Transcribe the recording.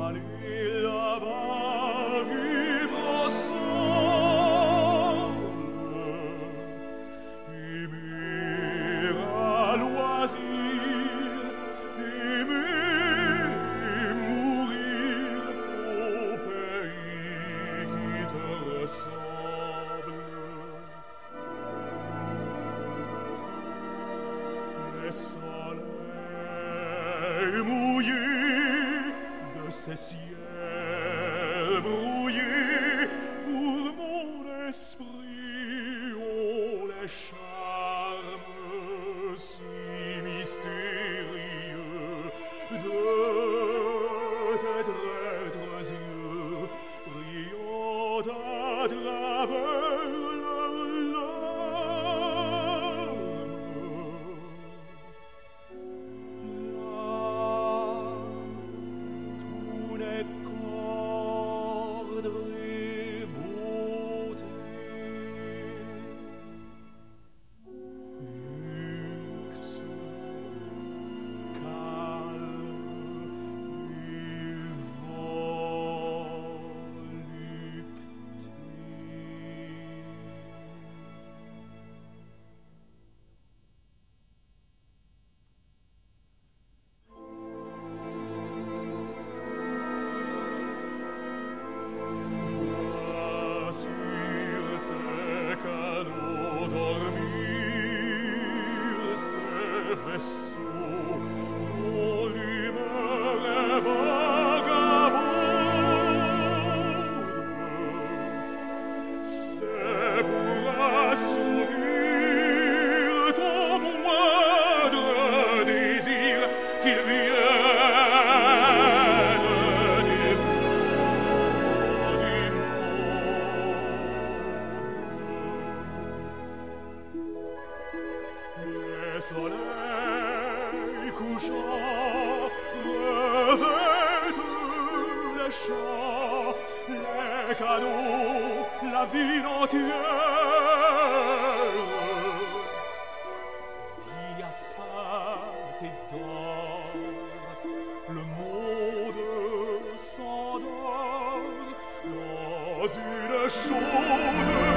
aller là-bas vivre ensemble, aimer à loisir, aimer et mourir au pays qui te ressemble. Les soleils mouillés de ces ciels brouillés pour mon esprit ont les charmes si mystérieux de tes traîtres yeux brillant à travers leurs et beauté. Luxe, calme et volupté. Sur ces canaux dormir, ces vaisseaux dont l'humeur est vagabonde, c'est pour assouvir ton moindre désir qu'ils viennent des bouts du Les soleils couchants revêtent les champs, les canaux, la ville entière. D'hyacinthe et d'or, le monde s'endort dans une chaude